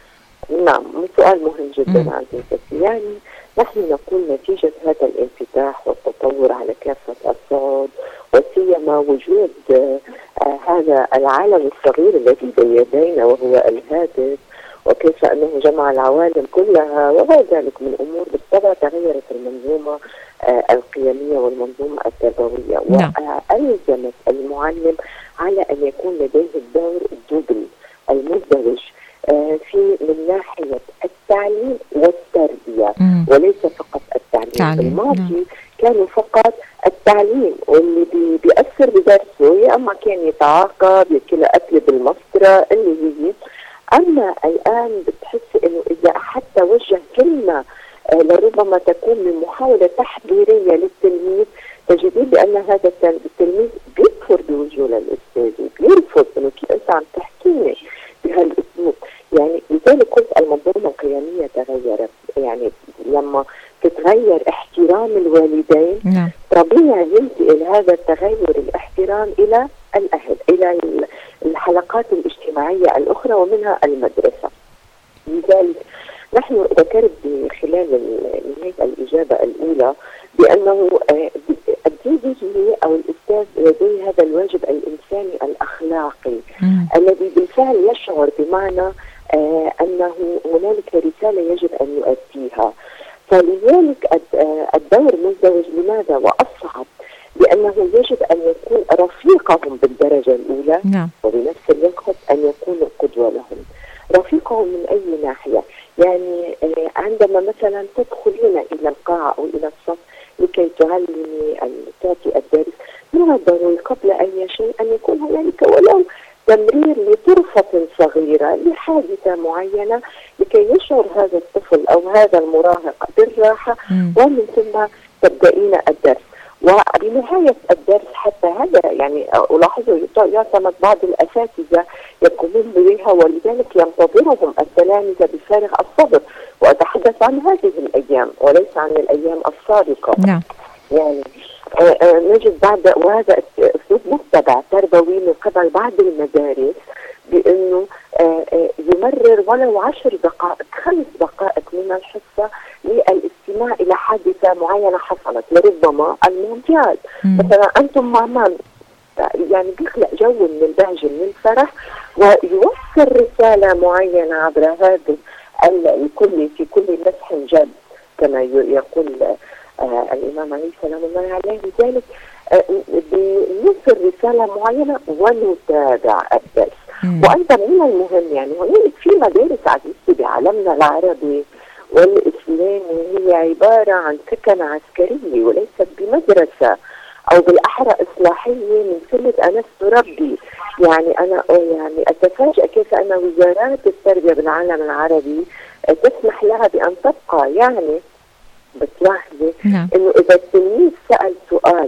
نعم سؤال مهم جدا عزيزتي. يعني نحن نقول نتيجة هذا الانفتاح والتطور على كافة الصعود، وسيما وجود آه هذا العالم الصغير الذي بين يدينا وهو الهاتف، وكيف أنه جمع العوالم كلها وغير ذلك من أمور، بالطبع تغيرت المنظومة آه القيمية والمنظومة التربوية وألزمت المعلم على أن يكون لديه الدور الدوبل المزدوج آه في من ناحية التعليم والتربية مم. وليس فقط التعليم. في الماضي كانوا فقط التعليم واللي بي بيأثر بدرسه، يا أما كان يتعاقب يكل أكل بالمسطرة اللي هي. أما الآن بتحس إنه إذا حتى وجه كلمة آه لربما تكون من محاولة تحضيرية للتلميذ، تجدين بأن هذا التلميذ بيكفر بوجود الأستاذ وبيرفض إنه كيف أنت عم تحكيني بهالأسلوب. يعني لذلك قلت المنظومة القيمية تغيرت. يعني لما تتغير احترام الوالدين نعم. طبيعي ينتقل هذا التغير الاحترام إلى الأهل، إلى الحلقات الاجتماعية الأخرى ومنها المدرسة. لذلك نحن ذكرت خلال نهاية الإجابة الأولى بأنه الدين أو الأستاذ لديه هذا الواجب الإنساني الأخلاقي مم. الذي بالفعل يشعر بمعنى آه أنه هنالك رسالة يجب أن يؤديها. فلذلك الدور مزدوج. لماذا؟ وأصعب لأنه يجب أن يكون رفيقهم بالدرجة الأولى نعم. وبنفس الوقت أن يكون قدوة لهم. رفيقهم من أي ناحية؟ يعني آه عندما مثلا تدخلين إلى القاعة أو إلى الصف لكي تعلمي أن تعطي الدرس، من الضروري قبل أي شيء أن يكون هنالك ولو تمرير لطرفة صغيرة لحادثة معينة لكي يشعر هذا الطفل أو هذا المراهق بالراحة م. ومن ثم تبدأين الدرس. وبنهاية الدرس حتى هذا يعني ألاحظه يعتمد بعض الأساتذة يقومون بها، ولذلك ينتظرهم التلاميذ بفارغ الصبر. وأتحدث عن هذه الأيام وليس عن الأيام السابقة. نعم. يعني آه آه نجد بعد، وهذا أسلوب متبع تربوي من قبل بعض المدارس، بأنه آه آه يمرر ولو عشر دقائق خمس دقائق من الحصة للاستماع إلى حادثة معينة حصلت، لربما المونديال مثلا، أنتم مع من؟ يعني بيخلق جو من البهجة من الفرح، ويوصل رسالة معينة عبر هذا الكل في كل مسح جد كما يقول آه الإمام عليه السلام الله عليه. لذلك آه بنوصل رسالة معينة ونتابع الدرس. وأيضا من المهم يعني هناك في مدارس عزيزتي بعالمنا العربي والإسلامي هي عبارة عن سكن عسكري وليست بمدرسة، أو بالأحرى إصلاحية من سنة أنس ربي. يعني أنا يعني أتفاجأ كيف أن وزارات التربية بالعالم العربي تسمح لها بأن تبقى. يعني بتلاحظي نعم. إنه إذا التلميذ سأل سؤال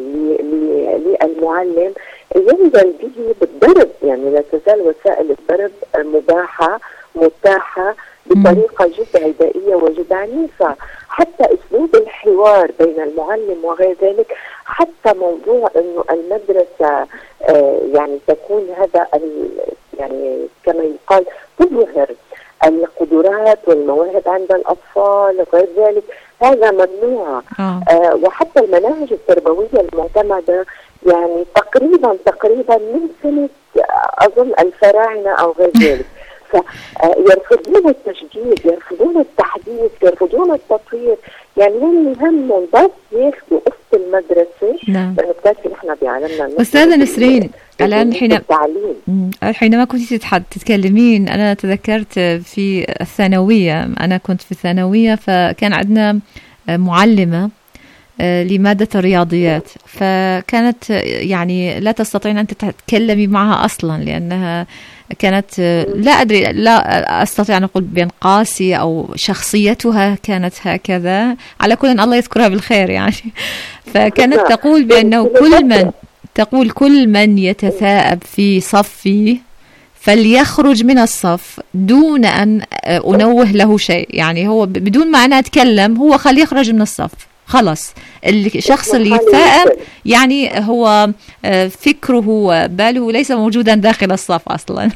للمعلم ينزل به بالضرب، يعني لا تزال وسائل الضرب مباحة متاحة بطريقة جد عدائية وجد عنيفة. حتى أسلوب الحوار بين المعلم وغير ذلك، حتى موضوع إنه المدرسة آه يعني تكون هذا يعني كما يقال تظهر القدرات والمواهب عند الأطفال وغير ذلك، هذا ممنوع. آه. آه وحتى المناهج التربوية المعتمدة يعني تقريبا تقريبا من سنة أظن الفراعنة أو غير ذلك، فيرفضون التجديد، يرفضون التحديث، يرفضون التطوير. يعني هم همهم بس ياخذوا قصة المدرسة. نعم. لأنه بتعرفي نحن بعالمنا أستاذة نسرين، الآن حين حينما كنت تتكلمين أنا تذكرت في الثانوية، أنا كنت في الثانوية فكان عندنا معلمة لمادة الرياضيات، فكانت يعني لا تستطيع أن تتكلمي معها أصلا لأنها كانت لا أدري لا أستطيع أن أقول بين قاسية أو شخصيتها كانت هكذا، على كل الله يذكرها بالخير يعني. فكانت تقول بأنه كل من تقول كل من يتثاءب في صفي فليخرج من الصف دون أن أنوه له شيء، يعني هو بدون ما أنا أتكلم هو خليه يخرج من الصف خلاص. الشخص اللي يتثاءب يعني هو فكره وباله ليس موجودا داخل الصف أصلا.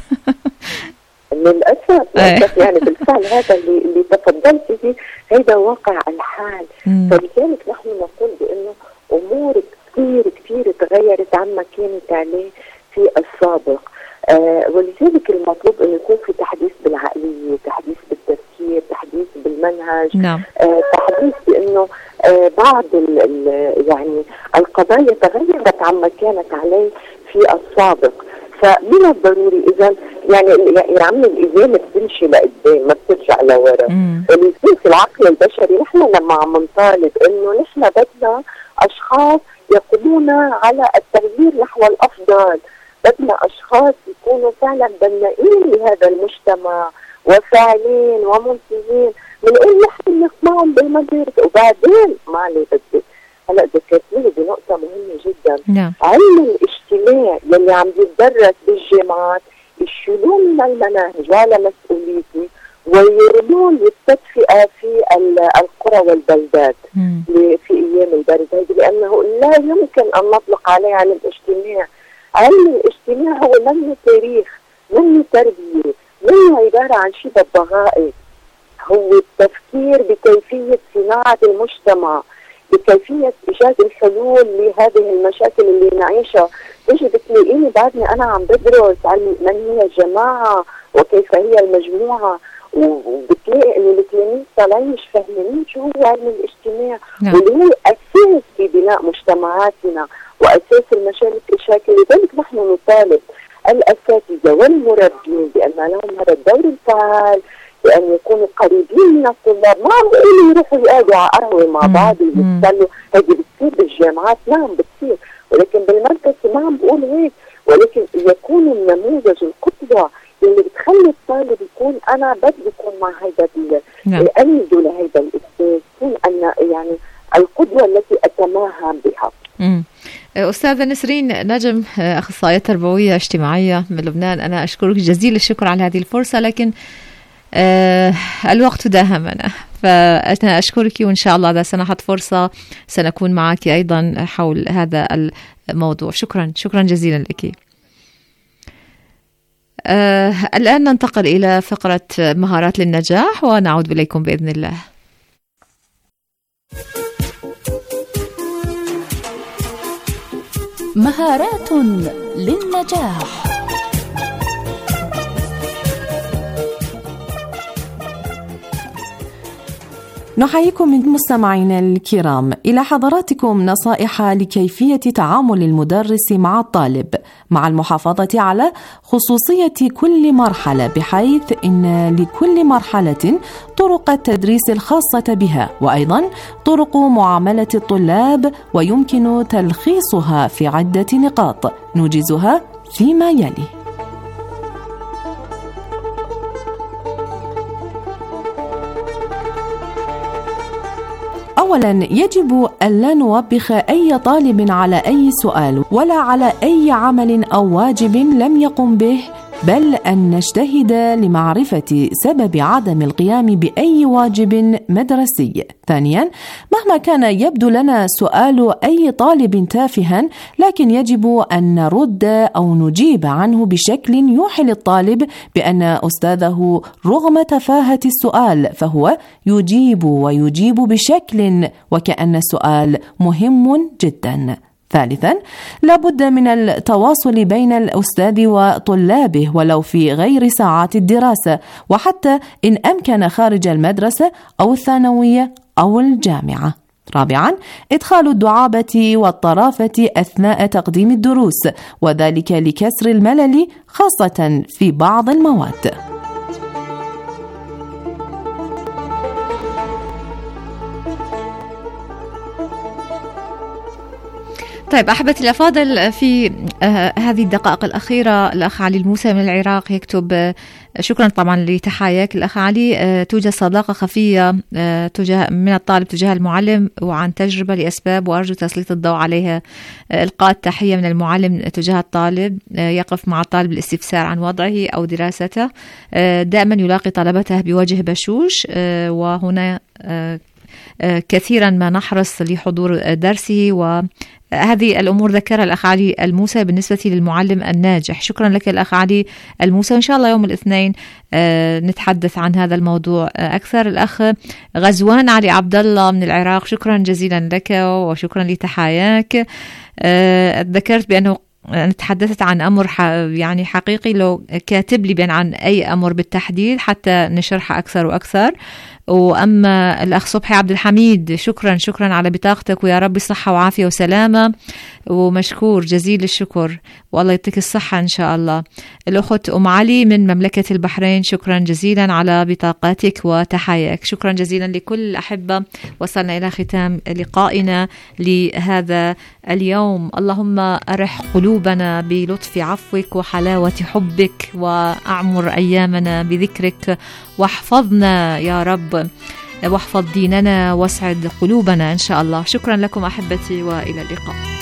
للأسف يعني بالفعل هذا اللي, اللي تفضلت به هذا واقع الحال. فلذلك نحن نقول بأنه أمور كثير كثير تغيرت عما كانت عليه في السابق. آه ولذلك المطلوب أن يكون في تحديث بالعقلية، تحديث بالتفكير، تحديث بالمنهج. نعم. آه تحديث بأنه آه بعض ال ال يعني القضايا تغيرت عما كانت عليه في السابق. فمن الضروري إذا يعني يعني عم الإزامة بتمشي لقدام ما بترجع لورا. ولذلك العقل البشري نحن لما عم نطالب إنه نحن بدنا أشخاص يقومون على التغيير نحو الأفضل، بدنا أشخاص يكونوا فعلا بنائين لهذا المجتمع وفاعلين ومنتجين، من أين نحن نسمعهم بالمدارس. وبعدين ما علي بدي هلا ذكرتني بنقطة مهمة جدا. نعم. علم الاجتماع يلي عم يتدرس بالجامعات يشيلوه من المناهج وعلى مسؤوليتي ويرموه للتدفئة في القرى والبلدات في أيام البرد هذه، لأنه لا يمكن أن نطلق عليه علم الاجتماع. علم الاجتماع هو منه تاريخ، منه تربية، منه عبارة عن شيء بغائي، هو التفكير بكيفية صناعة المجتمع، بكيفية إيجاد الحلول لهذه المشاكل اللي نعيشها. تيجي بتلاقيني بعدني أنا عم بدرس علم من هي الجماعة وكيف هي المجموعة، وبتلاقي إنه التلاميذ طالعين مش فاهمين شو هو علم الاجتماع. نعم. واللي هو أساس في بناء مجتمعاتنا وأساس المشاكل. لذلك نحن نطالب الأساتذة والمربين بأن لهم هذا الدور الفعال، بأن يكونوا قريبين من الطلاب. ما عم بيقولوا يروحوا يقعدوا على قهوة مع بعض ويتسلوا، هذه بتصير بالجامعات، نعم بتصير، ولكن بالمدرسة ما عم بقول هيك، ولكن يكون النموذج القدوة اللي بتخلي الطالب يكون أنا بدي يكون مع هيدا أميزه لهيدا الأستاذ، يكون أنا يعني القدوة التي أتماهى بها. مم. أستاذة نسرين نجم، أخصائية تربوية اجتماعية من لبنان، أنا أشكرك جزيل الشكر على هذه الفرصة، لكن آه الوقت داهمنا، فأنا أشكرك وإن شاء الله إذا سنحت فرصة سنكون معك أيضا حول هذا الموضوع. شكرا شكرا جزيلا لك. آه الآن ننتقل إلى فقرة مهارات للنجاح ونعود إليكم بإذن الله. مهارات للنجاح. نحييكم من مستمعينا الكرام. إلى حضراتكم نصائح لكيفية تعامل المدرس مع الطالب مع المحافظة على خصوصية كل مرحلة، بحيث إن لكل مرحلة طرق التدريس الخاصة بها، وأيضا طرق معاملة الطلاب، ويمكن تلخيصها في عدة نقاط نوجزها فيما يلي. أولاً، يجب ألا نوبخ أي طالب على أي سؤال ولا على أي عمل أو واجب لم يقم به، بل أن نجتهد لمعرفة سبب عدم القيام بأي واجب مدرسي. ثانياً، مهما كان يبدو لنا سؤال أي طالب تافها، لكن يجب أن نرد أو نجيب عنه بشكل يوحي للطالب بأن أستاذه رغم تفاهة السؤال فهو يجيب ويجيب بشكل وكأن السؤال مهم جداً. ثالثاً، لابد من التواصل بين الأستاذ وطلابه ولو في غير ساعات الدراسة، وحتى إن أمكن خارج المدرسة أو الثانوية أو الجامعة. رابعاً، إدخال الدعابة والطرافة أثناء تقديم الدروس، وذلك لكسر الملل خاصة في بعض المواد. طيب أحبتي الأفاضل، في آه هذه الدقائق الأخيرة الأخ علي الموسى من العراق يكتب آه شكرا طبعا لتحاياك الأخ علي. آه توجد صداقة خفية آه تجاه من الطالب تجاه المعلم وعن تجربة لأسباب، وأرجو تسليط الضوء عليها. آه إلقاء التحية من المعلم تجاه الطالب، آه يقف مع الطالب الاستفسار عن وضعه أو دراسته، آه دائما يلاقي طلبته بوجه بشوش، آه وهنا آه كثيرا ما نحرص لحضور درسه، وهذه الأمور ذكرها الأخ علي الموسى بالنسبة للمعلم الناجح. شكرا لك الأخ علي الموسى، إن شاء الله يوم الاثنين نتحدث عن هذا الموضوع أكثر. الأخ غزوان علي عبد الله من العراق، شكرا جزيلا لك وشكرا لتحاياك. ذكرت بأنه أنا تحدثت عن أمر يعني حقيقي، لو كاتب لي بأن عن أي أمر بالتحديد حتى نشرح أكثر وأكثر. وأما الأخ صبحي عبد الحميد، شكرا شكرا على بطاقتك، ويا رب صحة وعافية وسلامة، ومشكور جزيل الشكر، والله يعطيك الصحة إن شاء الله. الأخت أم علي من مملكة البحرين، شكرا جزيلا على بطاقتك وتحاياك. شكرا جزيلا لكل الأحبة. وصلنا إلى ختام لقائنا لهذا اليوم. اللهم أرح قلوبنا بلطف عفوك وحلاوة حبك، وأعمر أيامنا بذكرك، واحفظنا يا رب، واحفظ ديننا، واسعد قلوبنا إن شاء الله. شكرا لكم أحبتي، وإلى اللقاء.